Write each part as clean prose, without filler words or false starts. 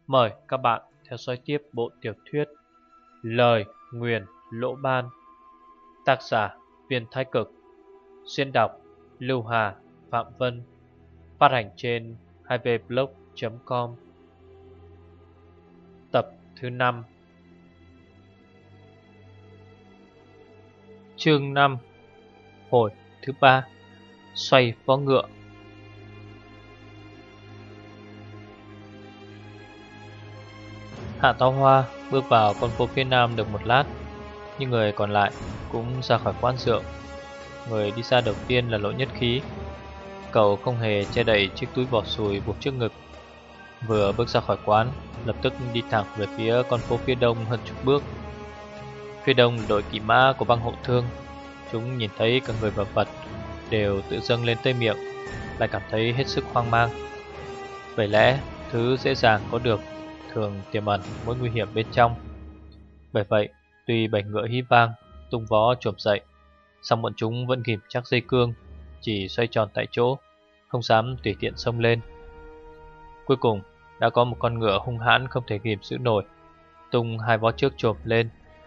Mời các bạn theo dõi tiếp bộ tiểu thuyết Lời Nguyền Lỗ Ban, tác giả Viên Thái Cực, xuyên đọc Lưu Hà, Phạm Vân, phát hành trên 2vblog.com. Tập thứ 5. Chương 5. Hồi thứ 3. Xoay vó ngựa. Hạ Táo Hoa bước vào con phố phía nam được một lát, nhưng người còn lại cũng ra khỏi quán rượu. Người đi xa đầu tiên là Lỗ Nhất Khí. Cậu không hề che đậy chiếc túi vỏ sùi buộc trước ngực. Vừa bước ra khỏi quán, lập tức đi thẳng về phía con phố phía đông hơn chục bước. Phía đông là đội kỵ mã của băng Hộ Thương. Chúng nhìn thấy cả người và vật đều tự dâng lên tới miệng, lại cảm thấy hết sức hoang mang. Bởi lẽ thứ dễ dàng có được thường tiềm ẩn mối nguy hiểm bên trong. Bởi vậy, tuy bảy ngựa hí vang tung vó chồm dậy, song bọn chúng vẫn ghim chắc dây cương, chỉ xoay tròn tại chỗ, không dám tùy tiện xông lên. Cuối cùng đã có một con ngựa hung hãn không thể ghim giữ nổi, tung hai vó trước chồm lên.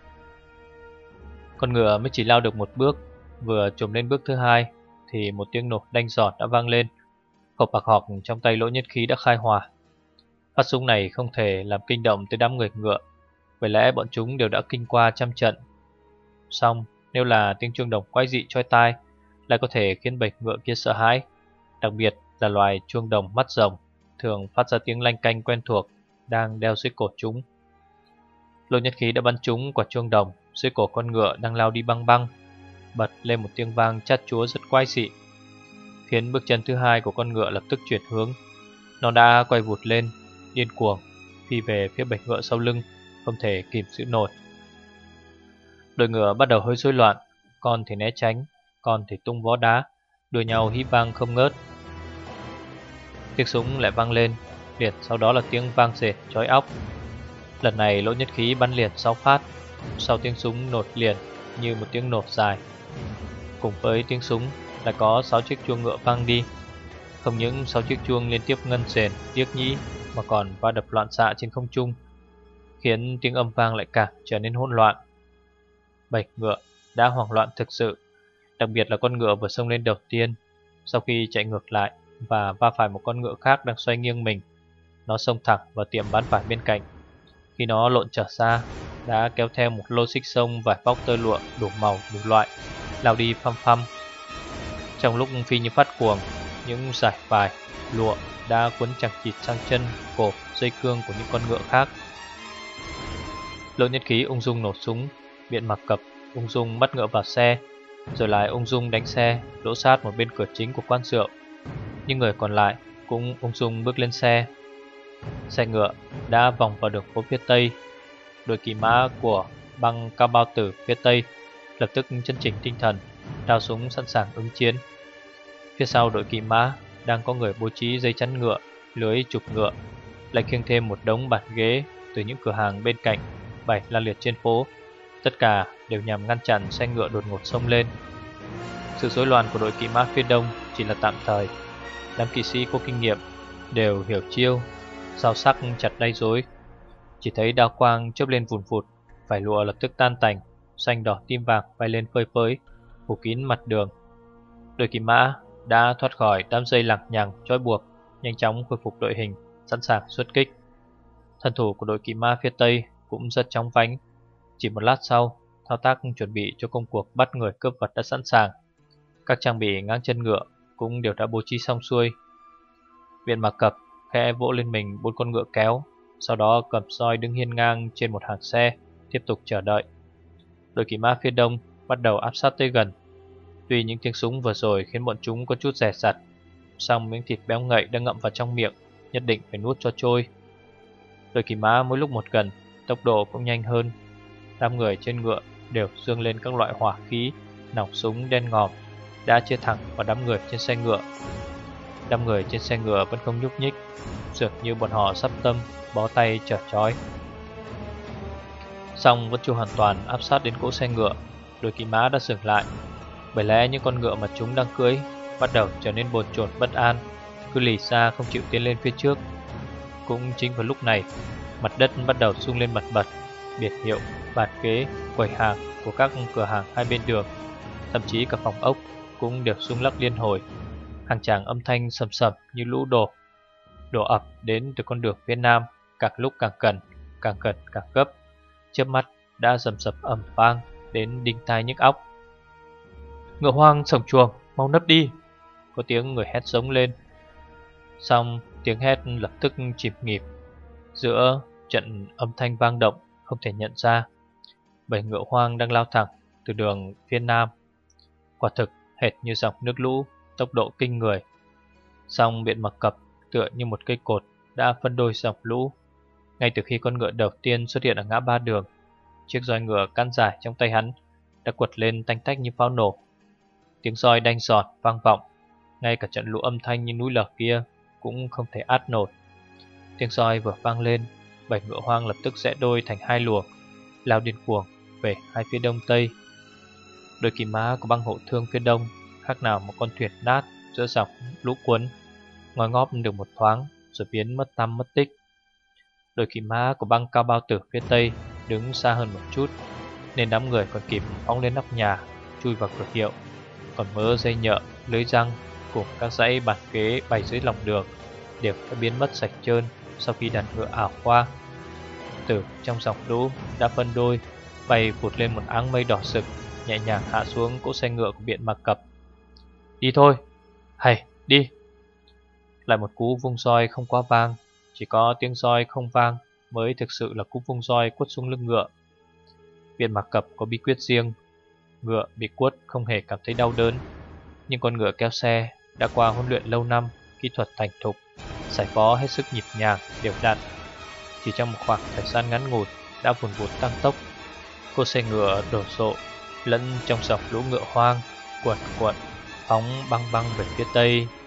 Con ngựa mới chỉ lao được một bước, vừa chồm lên bước thứ hai thì một tiếng nổ đanh giọt đã vang lên. Khẩu bạc học trong tay Lỗ Nhất Khí đã khai hỏa. Phát súng này không thể làm kinh động tới đám người ngựa, bởi lẽ bọn chúng đều đã kinh qua trăm trận. Song nếu là tiếng chuông đồng quái dị chói tai, lại có thể khiến bầy ngựa kia sợ hãi. Đặc biệt là loài chuông đồng mắt rồng, thường phát ra tiếng lanh canh quen thuộc, đang đeo dưới cổ chúng. Lỗ Nhất Khí đã bắn trúng quả chuông đồng dưới cổ con ngựa đang lao đi băng băng, bật lên một tiếng vang chát chúa rất quái dị, khiến bước chân thứ hai của con ngựa lập tức chuyển hướng. Nó đã quay vụt lên, điên cuồng phi về phía bầy ngựa sau lưng, không thể kìm giữ nổi. Đội ngựa bắt đầu hơi rối loạn, con thì né tránh, con thì tung vó đá, đuổi nhau hí vang không ngớt. Tiếng súng lại vang lên, liền sau đó là tiếng vang rền chói óc. Lần này Lỗ Nhất Khí bắn liền 6 phát, sau tiếng súng nổ liền như một tiếng nổ dài. Cùng với tiếng súng lại có 6 chiếc chuông ngựa vang đi. Không những 6 chiếc chuông liên tiếp ngân rền điếc nhĩ, mà còn va đập loạn xạ trên không trung, khiến tiếng âm vang lại càng trở nên hỗn loạn. Bầy ngựa đã hoảng loạn thực sự, đặc biệt là con ngựa vừa xông lên đầu tiên. Sau khi chạy ngược lại và va phải một con ngựa khác đang xoay nghiêng mình, nó xông thẳng vào tiệm bán vải bên cạnh. Khi nó lộn trở ra, đã kéo theo một lô xích sông vải vóc tơ lụa đủ màu đủ loại, lao đi phăm phăm. Trong lúc phi như phát cuồng, những dải vải lụa đã quấn chằng chịt sang chân, cổ, dây cương của những con ngựa khác. Lỗ Nhất Khí ung dung nổ súng, Biện Mặc Cập ung dung bắt ngựa vào xe, rồi lại ung dung đánh xe đỗ sát một bên cửa chính của quán rượu. Những người còn lại cũng ung dung bước lên xe. Xe ngựa đã vòng vào đường phố phía tây. Đội kỵ mã của băng Cao Bao Tử phía tây lập tức chân chỉnh tinh thần, đao súng sẵn sàng ứng chiến. Phía sau đội kỵ mã đang có người bố trí dây chắn ngựa, lưới trục ngựa, lại khiêng thêm một đống bàn ghế từ những cửa hàng bên cạnh bày la liệt trên phố. Tất cả đều nhằm ngăn chặn xe ngựa đột ngột xông lên. Sự rối loạn của đội kỵ mã phía đông chỉ là tạm thời. Đám kỵ sĩ có kinh nghiệm đều hiểu chiêu, dao sắc chặt đay rối. Chỉ thấy đao quang chớp lên vùn vụt, vải lụa lập tức tan tành, xanh đỏ tím vàng bay lên phơi phới, phủ kín mặt đường. Đội kỵ mã đã thoát khỏi đám dây lằng nhằng trói buộc, nhanh chóng khôi phục đội hình, sẵn sàng xuất kích. Thân thủ của đội kỵ mã phía tây cũng rất chóng vánh. Chỉ một lát sau, thao tác chuẩn bị cho công cuộc bắt người cướp vật đã sẵn sàng. Các trang bị ngang chân ngựa cũng đều đã bố trí xong xuôi. Biện Mặc Cập khẽ vỗ lên mình 4 con ngựa kéo, sau đó cầm roi đứng hiên ngang trên một hàng xe, tiếp tục chờ đợi. Đội kỵ mã phía đông bắt đầu áp sát tới gần. Tuy những tiếng súng vừa rồi khiến bọn chúng có chút dè dặt, song miếng thịt béo ngậy đang ngậm vào trong miệng nhất định phải nuốt cho trôi. Đội kỵ mã mỗi lúc một gần, tốc độ cũng nhanh hơn. Đám người trên ngựa đều giương lên các loại hỏa khí, nòng súng đen ngòm, đã chia thẳng vào đám người trên xe ngựa. Đám người trên xe ngựa vẫn không nhúc nhích, dường như bọn họ sắp tâm bó tay trở trói. Song vẫn chưa hoàn toàn áp sát đến cỗ xe ngựa. Đội kỵ mã đã dừng lại, bởi lẽ những con ngựa mà chúng đang cưỡi bắt đầu trở nên bồn chồn bất an, cứ lì xa không chịu tiến lên phía trước. Cũng chính vào lúc này, mặt đất bắt đầu rung lên bần bật. Biệt hiệu, bàn ghế, quầy hàng của các cửa hàng hai bên đường, thậm chí cả phòng ốc cũng đều rung lắc liên hồi. Hàng tràng âm thanh sầm sầm như lũ đổ ập đến từ con đường phía nam, càng lúc càng gần càng gấp. Chớp mắt đã rầm rập ầm vang đến đinh tai nhức óc. Ngựa hoang sổng chuồng, mau nấp đi! Có tiếng người hét giống lên. Xong tiếng hét lập tức chìm nghỉm giữa trận âm thanh vang động không thể nhận ra. Bầy ngựa hoang đang lao thẳng từ đường phía nam, quả thực hệt như dòng nước lũ, tốc độ kinh người. Song Biện Mặc Cập tựa như một cây cột đã phân đôi dòng lũ. Ngay từ khi con ngựa đầu tiên xuất hiện ở ngã ba đường, chiếc roi ngựa cán dài trong tay hắn đã quật lên tanh tách như pháo nổ. Tiếng roi đanh giọt vang vọng, ngay cả trận lũ âm thanh như núi lở kia cũng không thể át nổi. Tiếng roi vừa vang lên, bầy ngựa hoang lập tức rẽ đôi thành hai luồng, lao điên cuồng về hai phía đông tây. Đôi kỵ mã của băng hộ thương phía đông khác nào một con thuyền nát giữa dòng lũ cuốn, ngoi ngóp được một thoáng rồi biến mất tăm mất tích. Đôi kỵ mã của băng Cao Bao Tử phía tây đứng xa hơn một chút, nên đám người còn kịp phóng lên nóc nhà, chui vào cửa hiệu. Còn mớ dây nhợ, lưới răng cùng các dãy bàn ghế bày dưới lòng đường đều đã biến mất sạch trơn sau khi đàn ngựa ảo qua. Từ trong dòng lũ đã phân đôi, bay vụt lên một áng mây đỏ sực, nhẹ nhàng hạ xuống cỗ xe ngựa của Biện Mặc Cập. Đi thôi, hay đi! Lại một cú vung roi không quá vang, chỉ có tiếng roi không vang mới thực sự là cú vung roi quất xuống lưng ngựa. Biện Mặc Cập có bí quyết riêng, ngựa bị quất không hề cảm thấy đau đớn, nhưng con ngựa kéo xe đã qua huấn luyện lâu năm, kỹ thuật thành thục, giải phó hết sức nhịp nhàng, đều đặn. Chỉ trong một khoảng thời gian ngắn ngủi đã vùn vụt tăng tốc. Cô xe ngựa đổ rộ lẫn trong dòng lũ ngựa hoang, cuộn phóng băng băng về phía tây.